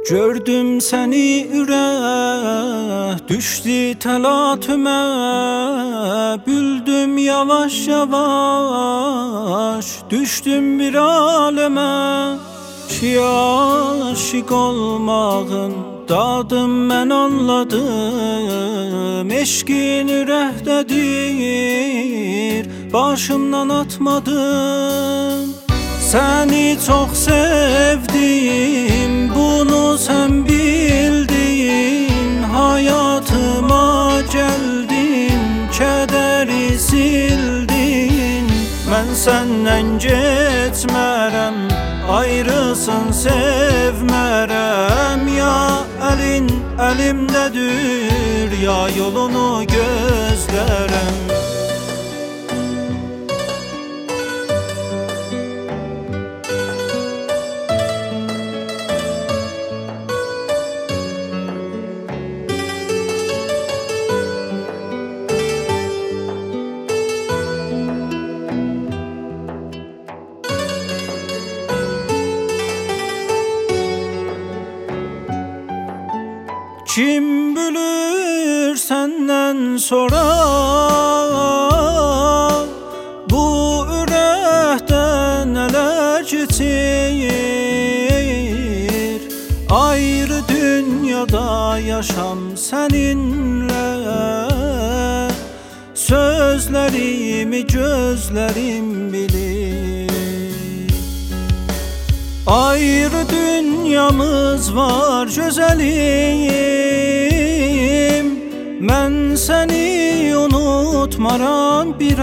Gördüm seni ürək, düşdü təlatümə. Büldüm yavaş yavaş, düşdüm bir aləmə. Ki aşık olmağın dadım mən anladım. Eşkin ürəkdədir, başımdan atmadım. Seni çok sevdim, bunu sen bildin. Hayatıma geldin, kederi sildin. Ben senden geçmerem, ayrısın sevmerem. Ya elin elimdedir, ya yolunu gözlerem. Kim bilir senden sonra bu ürəkdən neler geçir. Ayrı dünyada yaşam seninle. Sözlerimi gözlerim bilir. Ayrı dünyamız var güzelim. Ben seni unutmaram bir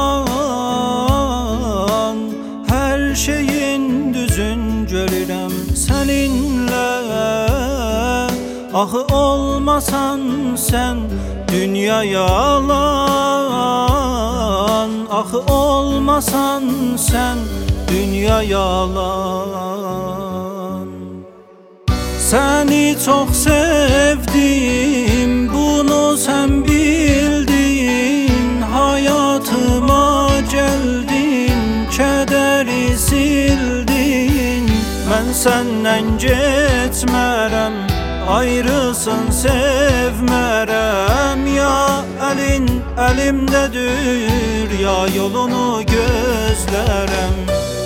an. Her şeyin düzün görürəm seninle. Ahı olmasan sen dünya yalan. Ahı olmasan sen dünya yalan. Seni çok sevdim, bunu sen bildin. Hayatıma geldin, kederi sildin. Ben senden geçmerem, ayrısın sevmerem. Ya elin elimdedir, ya yolunu gözlerem.